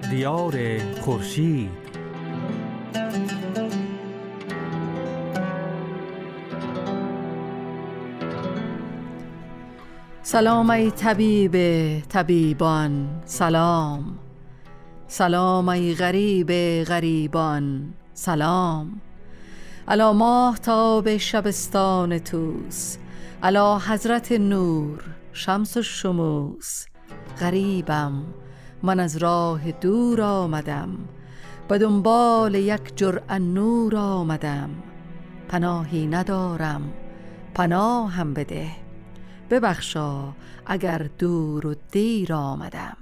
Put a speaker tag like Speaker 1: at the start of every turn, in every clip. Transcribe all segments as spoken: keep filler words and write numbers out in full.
Speaker 1: دیار خورشید.
Speaker 2: سلام ای طبیب طبیبان، سلام. سلام ای غریب غریبان، سلام. علی ماهتاب شبستان توس، علی حضرت نور شمس الشموس. غریبم من از راه دور آمدم، به دنبال یک جرعه نور آمدم. پناهی ندارم پناهم بده، ببخشا اگر دور و دیر آمدم.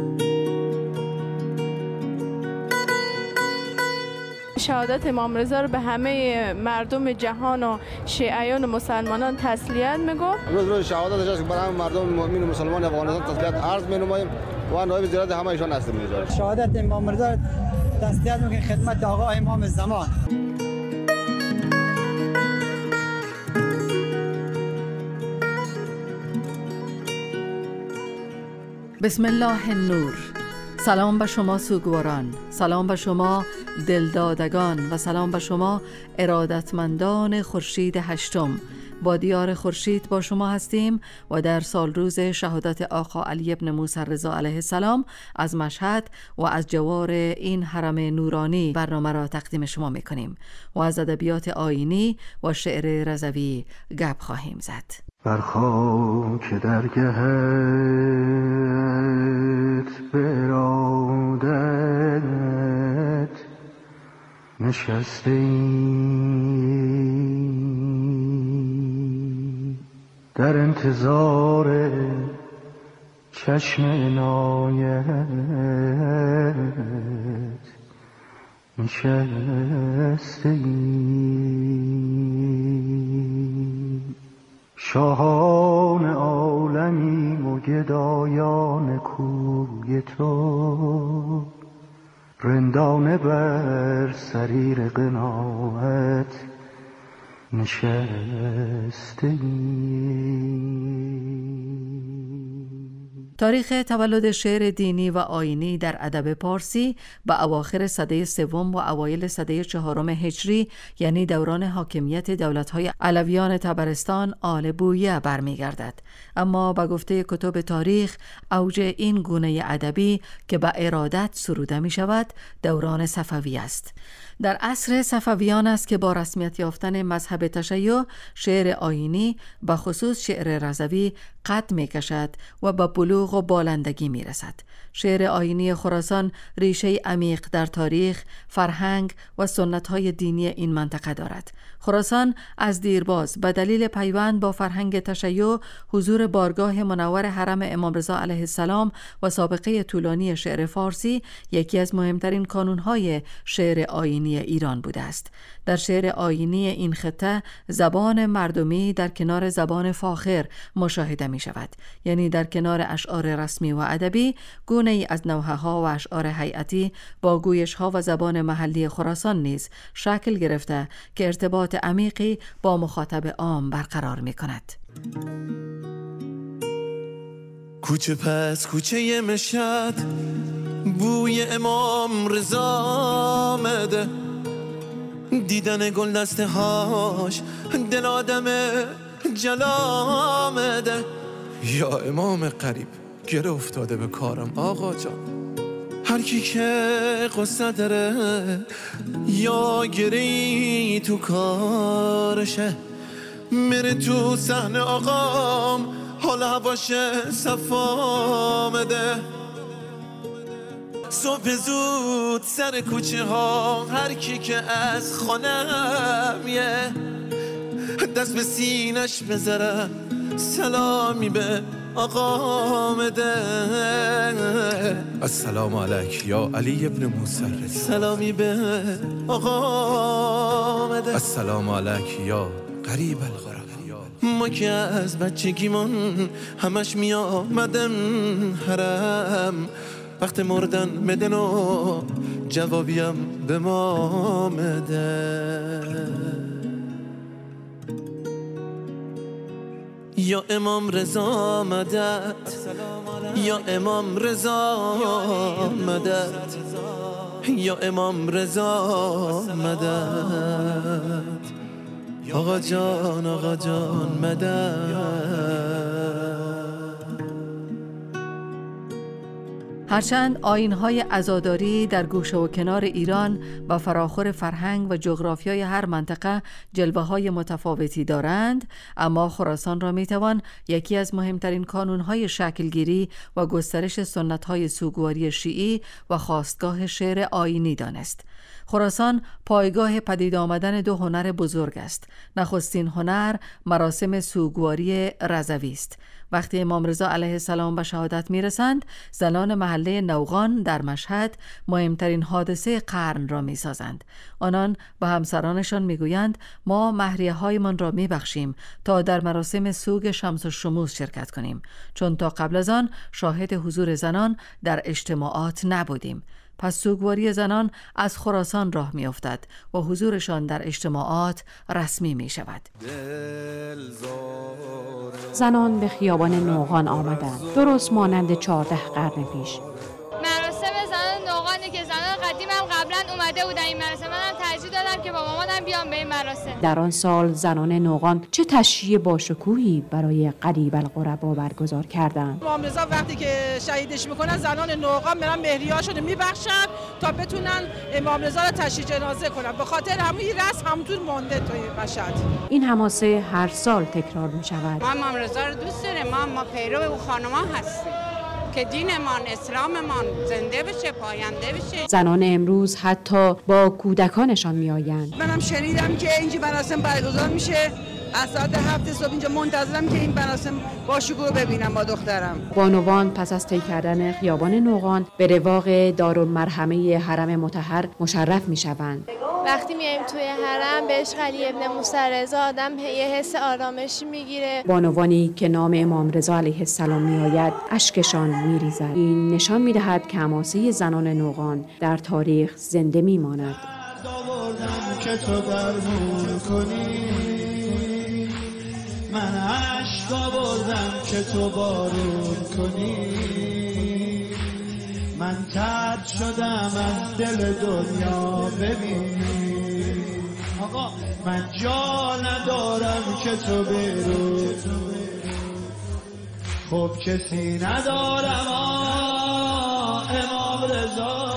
Speaker 3: شهادت امام رضا رو به همه مردم جهان و شیعیان و مسلمانان تسلیت میگم.
Speaker 4: روز روز شهادتش است که برای همه مردم مؤمن و مسلمان افغانستان تسلیت عرض می‌نماییم و نایب زیارت همه ایشان هستیم می‌ذاریم.
Speaker 5: شهادت امام رضا تسلیت میگیم خدمت آقا امام زمان.
Speaker 2: بسم الله النور. سلام به شما سوگواران، سلام به شما دلدادگان و سلام به شما ارادتمندان خورشید هشتم. با دیار خورشید با شما هستیم و در سال روز شهادت آقا علی ابن موسی رضا علیه السلام از مشهد و از جوار این حرم نورانی برنامه را تقدیم شما میکنیم و از ادبیات آیینی و شعر رضوی گپ خواهیم زد.
Speaker 6: بر خاک درگهت برادت نشسته ای، در انتظار چشم عنایت نشسته ای. شاهان عالمیم و گدایان کوی تو، رندانه بر سریر قناعت نشسته ای.
Speaker 2: تاریخ تولد شعر دینی و آیینی در ادب پارسی به اواخر سده سوم و اوایل سده چهارم هجری، یعنی دوران حاکمیت دولت‌های علویان طبرستان آل بویه برمیگردد. اما به گفته کتب تاریخ اوج این گونه ادبی که به ارادت سروده می شود دوران صفوی است. در عصر صفویان است که با رسمیت یافتن مذهب تشیع شعر آیینی به خصوص شعر رضوی قد می کشد و به بلوغ و بالندگی می رسد. شعر آیینی خراسان ریشه عمیق در تاریخ، فرهنگ و سنت‌های دینی این منطقه دارد. خراسان از دیرباز به دلیل پیوند با فرهنگ تشیع، حضور بارگاه منور حرم امام رضا علیه السلام و سابقه طولانی شعر فارسی یکی از مهمترین کانون‌های شعر آیینی ایران بوده است. در شعر آیینی این خطه زبان مردمی در کنار زبان فاخر مشاهده می شود، یعنی در کنار اشعار رسمی و ادبی گونه ای از نوحه ها و اشعار هیئتی با گویش ها و زبان محلی خراسان نیز شکل گرفته که ارتباط عمیقی با مخاطب عام برقرار می کند.
Speaker 7: کوچه پس کوچه مشهد بوی امام رضا آمده، دیدن گل دسته هاش دل آدم جلا آمده. یا امام قریب گره افتاده به کارم آقا جان، هر کی که قصه داره یا گری تو کارشه، میره تو صحنه آقام حال هواش صفا آمده. صبح زود سر کوچه ها هر کی که از خانم یه دست به سینش بذاره سلامی به آقا آمده. السلام علیک یا علی ابن موسی رضا، سلامی به آقا آمده. السلام علیک یا قریب الغرب، ما که از بچگیمون همش می آمدم حرم، وقت مردن مدن و جوابیم به ما مده. یا امام رضا مدد، یا امام رضا مدد، یا امام رضا مدد، آقا جان آقا جان مدد.
Speaker 2: هرچند آیین‌های عزاداری در گوشه و کنار ایران و فراخور فرهنگ و جغرافیای هر منطقه جلوه‌های متفاوتی دارند، اما خراسان را می‌توان یکی از مهمترین کانون‌های شکلگیری و گسترش سنت‌های سوگواری شیعی و خاستگاه شعر آیینی دانست. خراسان پایگاه پدید آمدن دو هنر بزرگ است. نخستین هنر مراسم سوگواری رضوی است. وقتی امام رضا علیه السلام به شهادت میرسند، زنان محله نوغان در مشهد مهمترین حادثه قرن را میسازند. آنان به همسرانشان میگویند ما مهریه هایمان را میبخشیم تا در مراسم سوگ شمس الشموس شرکت کنیم، چون تا قبل از آن شاهد حضور زنان در اجتماعات نبودیم. پس سوگواری زنان از خراسان راه می افتد و حضورشان در اجتماعات رسمی می شود.
Speaker 8: زنان به خیابان نوغان آمدند، درست مانند چهارده قرن پیش.
Speaker 9: مراسم زنان نوغانی که زنان قدیم هم قبلا اومده بودن این مراسم، منم ترجیح دادم که با مامانم بیام به این مراسم.
Speaker 8: در آن سال زنان نوغان چه تشییع باشکوهی برای قریب القربا برگزار کردند.
Speaker 10: امام رضا وقتی که شهیدش میکنن زنان نوغان میرن مهریه‌هاشون میبخشن تا بتونن امام رضا رو تشییع جنازه کنن. به خاطر همون این رسم همونطور مونده توی مشهد.
Speaker 8: این حماسه هر سال تکرار میشود.
Speaker 11: ما امام رضا رو دوست داریم، ما ما پیرو او خانما هستیم که دینمان اسلاممان زنده بشه، پاینده بشه.
Speaker 8: زنان امروز حتی با کودکانشان میآیند.
Speaker 10: منم شنیدم که اینجا مراسم برگزار میشه، از ساعت هفت صبح اینجا منتظرم که این مراسم باشکوه رو ببینم با دخترم.
Speaker 8: بانوان پس از طی کردن خیابان نوغان به رواق دارالمرحمه حرم مطهر مشرف میشوند.
Speaker 3: وقتی میایم توی حرم به عشق علی ابن موسی رضا آدم یه حس آرامشی میگیره.
Speaker 8: بانوانی که نام امام رضا علیه السلام میآید اشکشان میریزد. این نشان میدهد که حماسه زنان نوغان در تاریخ زنده میماند.
Speaker 12: که تو درمون کنی، من عشق آوردم که تو بارون کنی، من طرد شدم از دل دنیا ببینی، آقا من جا ندارم که تو برو، خب کسی ندارم آه امام رضا.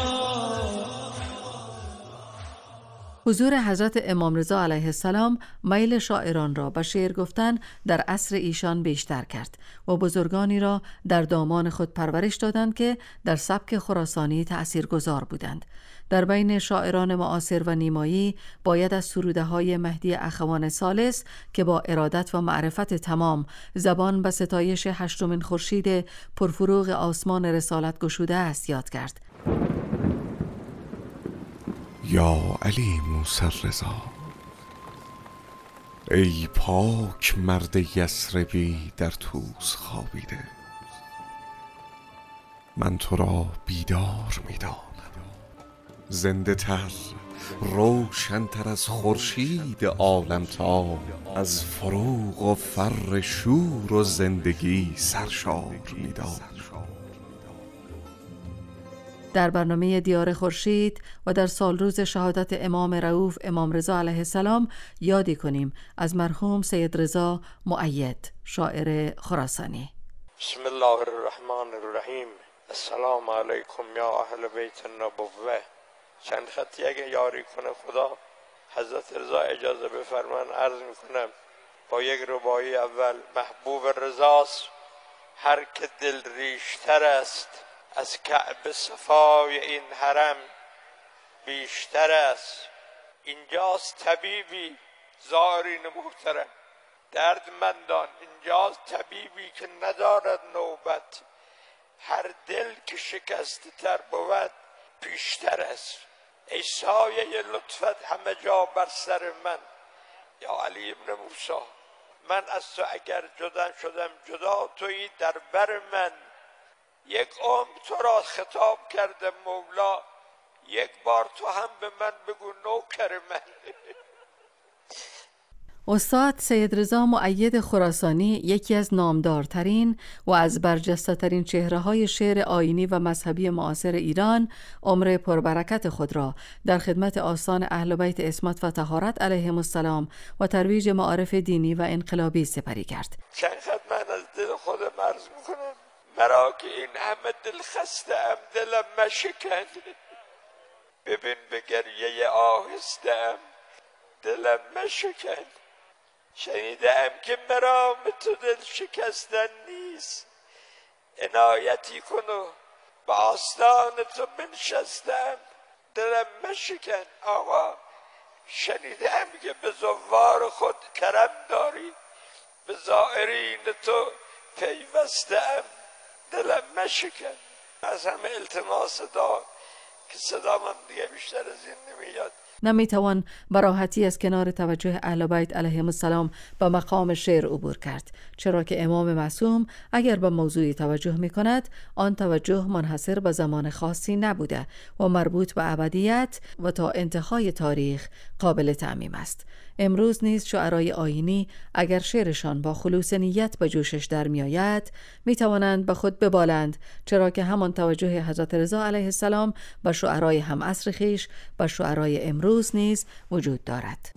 Speaker 2: حضور حضرت امام رضا علیه السلام میل شاعران را به شعر گفتن در عصر ایشان بیشتر کرد و بزرگانی را در دامان خود پرورش دادند که در سبک خراسانی تأثیرگذار بودند. در بین شاعران معاصر و نیمایی باید از سروده های مهدی اخوان ثالث که با ارادت و معرفت تمام زبان به ستایش هشتمین خورشید پرفروغ آسمان رسالت گشوده است یاد کرد.
Speaker 13: یا علی موسی رضا، ای پاک مرد یثربی در طوس خوابیده، من تو را بیدار می‌دانم، زنده تر روشن تر از خورشید عالمتاب، از فروغ و فر شور و زندگی سرشار می‌دانم.
Speaker 2: در برنامه دیار خورشید و در سالروز شهادت امام رؤوف امام رضا علیه السلام یادی کنیم از مرحوم سید رضا مؤید، شاعر خراسانی.
Speaker 14: بسم الله الرحمن الرحیم. السلام علیکم یا اهل بیت النبوه. چند خطی اگه یاری کنه خدا حضرت رضا اجازه بفرمان عرض میکنم با یک رباعی اول. محبوب رضاست هر که دل ریشتر است، از کعب صفای این حرم بیشتر است. اینجاست طبیبی زائرین محترم، دردمندان اینجاست طبیبی که ندارد نوبت، هر دل که شکسته تر بود پیشتر است. ای سایه لطفت همه جا بر سر من، یا علی ابن موسی، من از تو اگر جدا شدم جدا تویی در بر من. یک عمر تو را خطاب کرده مولا، یک بار تو هم به من بگو نوکر من.
Speaker 2: استاد سید رضا مؤید خراسانی یکی از نامدارترین و از برجسته‌ترین چهره‌های شعر آیینی و مذهبی معاصر ایران عمر پربرکت خود را در خدمت آستان اهل بیت عصمت و طهارت علیهم السلام و ترویج معارف دینی و انقلابی سپری کرد.
Speaker 14: چند خدمت از دل خودم عرض میکنم، مرا که این همه دل خسته ام، دلم مشکن، ببین به گریه آهسته ام، دلم مشکن. شنیدم که مرام تو دل شکستن نیست، عنایتی کن و به آستان تو بنشستم، دلم مشکن. آقا شنیدم که به زوار خود کرم داری، به زائرین تو پیوستم، دلم مشکن. از همه التماس دا که صدام هم دیگه بیشتر از این نمیاد.
Speaker 2: نمیتوان به راحتی از کنار توجه اهل بیت علیهم السلام به مقام شعر عبور کرد، چرا که امام معصوم اگر به موضوعی توجه می کند آن توجه منحصر به زمان خاصی نبوده و مربوط به ابدیت و تا انتهای تاریخ قابل تعمیم است. امروز نیز شعرای آیینی اگر شعرشان با خلوص نیت به جوشش در می آید می توانند به خود ببالند، چرا که همان توجه حضرت رضا علیه السلام به شعرای هم عصر خویش به شعرای امروز نیز وجود دارد.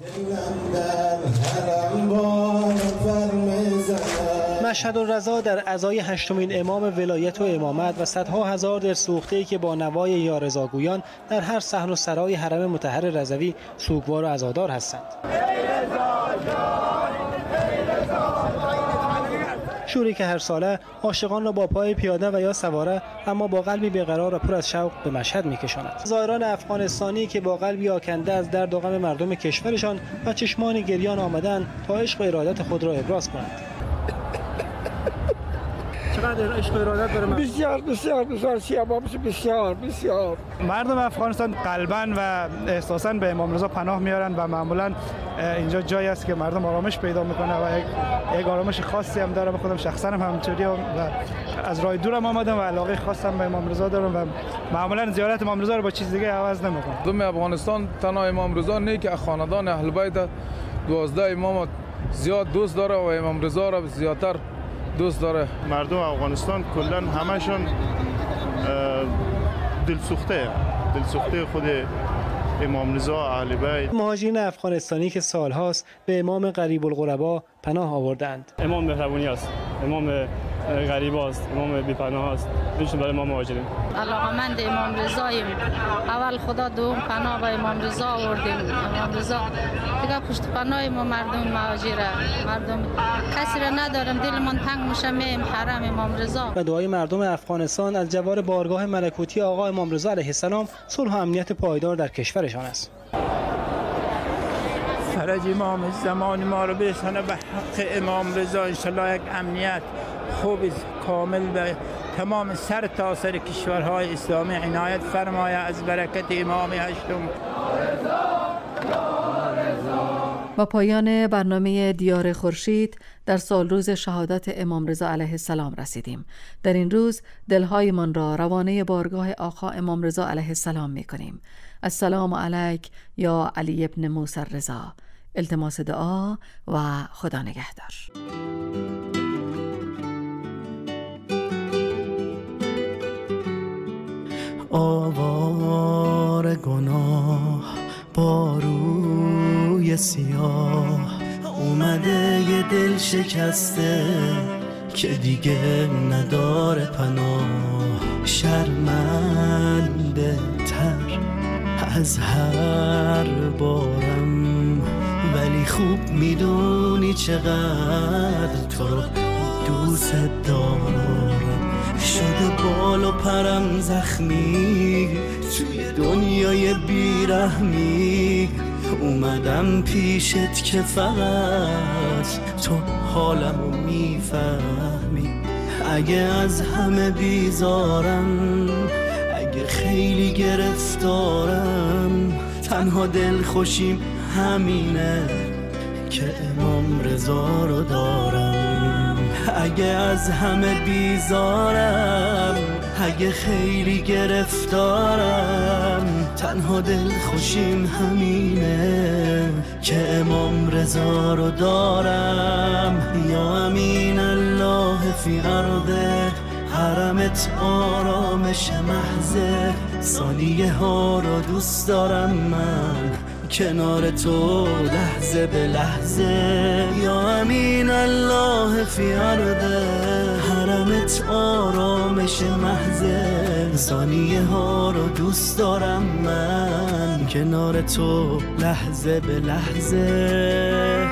Speaker 15: مشهد الرضا در عزای هشتمین امام ولایت و امامت و صدها هزار دلسوخته‌ای که با نوای یا رضاگویان در هر صحن و سرای حرم مطهر رضوی سوگوار و عزادار هستند. شوری که هر ساله عاشقان را با پای پیاده و یا سواره اما با قلبی بیقرار و پر از شوق به مشهد می‌کشاند. زائران افغانستانی که با قلبی آکنده از درد و غم مردم کشورشان و چشمان گریان آمدند تا عشق و ارادت خود را ابراز کنند. چقدر عشق و ارادت داره؟
Speaker 16: بسیار بسیار بسیار سیاباب بسیار بسیار.
Speaker 17: مردم افغانستان قلباً و احساساً به امام رضا پناه میارن و معمولاً اینجا جایی است که مردم آرامش پیدا میکنه و یک, یک آرامش خاصی هم داره. به خودم شخصاً هم همینطوری و از راه دورم آمدم و علاقه خاصم به امام رضا دارم و معمولاً زیارت امام رضا رو با چیز دیگه عوض نمیکنم.
Speaker 18: مردم افغانستان تنها امام رضا نه که خاندان اهل بیت دوازده امام زیاد دوست داره و امام رضا را زیادتر دوست داره.
Speaker 19: مردم افغانستان کلا همشون دلسوخته دلسوخته خود امام رضا اهل بیت.
Speaker 15: مهاجرین افغانستانی که سالهاست به امام غریب الغربا پناه آوردند.
Speaker 20: امام مهربونی است، امام غریب است، امام بی‌پناه است. میشه برای ما مهاجرین.
Speaker 21: علاقمند امام رضاییم. اول خدا دوم پناه به امام رضا آوردیم. امام رضا دیگه پشت پناه ما مردم مهاجره. مردم کسی را ندارم، دلمان تنگ میشه میم حرم امام رضا.
Speaker 15: و دعای مردم افغانستان از جوار بارگاه ملکوتی آقا امام رضا علیه السلام صلح و امنیت پایدار در کشورشان است.
Speaker 22: فرج امام زمان ما رو برسانه به حق امام رضا، انشالله یک امنیت خوب کامل به تمام سر تا سر کشورهای اسلامی عنایت فرمایه از برکت امام هشتم.
Speaker 2: با پایان برنامه دیار خورشید در سال روز شهادت امام رضا علیه السلام رسیدیم. در این روز دلهایمان را روانه بارگاه آقا امام رضا علیه السلام می کنیم. السلام علیک یا علی ابن موسی رضا. التماس دعا و خدا نگهدار.
Speaker 23: آوار گناه با روی سیاه اومده یه دل شکسته که دیگه نداره پناه، شرمنده تر از هر بارم، ولی خوب میدونی چقدر تو رو دوست دارم. شده بال و پرم زخمی توی دنیای بیرحمی، اومدم پیشت که فقط تو حالمو میفهمی. اگه از همه بیزارم، اگه خیلی گرفتارم، تنها دل خوشیم همینه که امام رضا رو دارم. اگه از همه بیزارم، اگه خیلی گرفتارم، تنها دل خوشیم همینه که امام رضا رو دارم. یا امین الله فی ارضه، حرمت آرامش محضه، ثانیه ها رو دوست دارم من کنار تو لحظه به لحظه. یا امین الله فی ارضه، حرمت آرامش محضه، ثانیه ها رو دوست دارم من کنار تو لحظه به لحظه.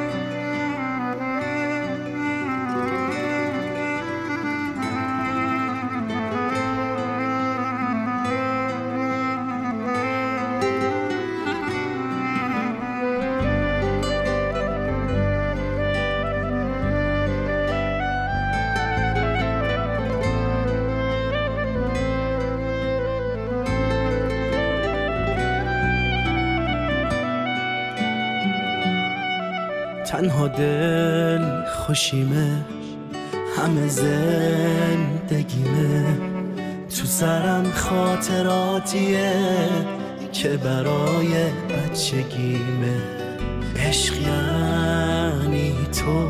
Speaker 23: تنها دل خوشیمه، همه زندگیمه، تو سرم خاطراتیه که برای بچگیمه. عشق یعنی تو،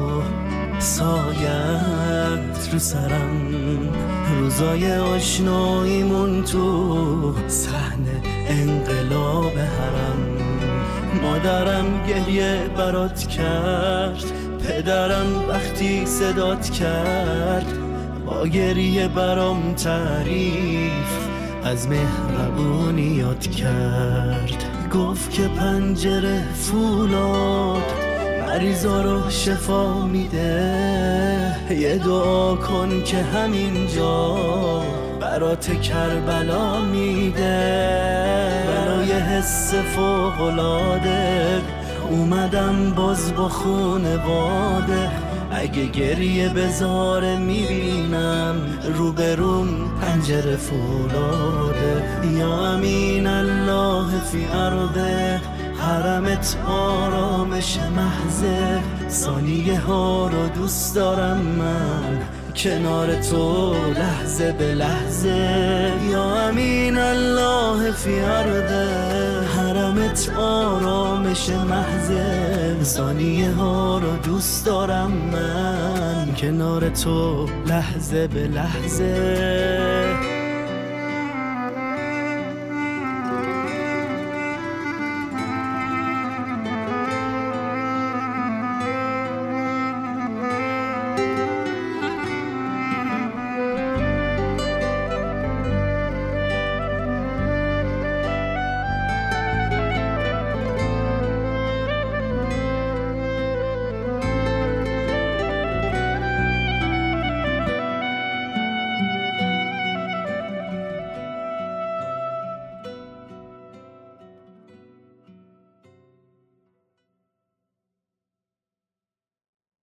Speaker 23: سایت رو سرم، روزای آشناییمون تو صحنه انقلاب حرم. مادرم گریه برات کرد، پدرم وقتی صدات کرد، با گریه برام تعریف از مهربونی یاد کرد. گفت که پنجره فولاد مریضا رو شفا میده، یه دعا کن که همینجا برات کربلا میده. برای حس فوق‌العاده اومدم باز با خونواده، اگه گریه بزاره میبینم روبروم پنجره فولاده. یا امین الله فی ارضه، حرمت آرامش محضه، ثانیه ها رو دوست دارم من کنار تو لحظه به لحظه. یا امین الله فی ارضه، حرمت آرامش محضه، ثانیه ها رو دوست دارم من کنار تو لحظه به لحظه.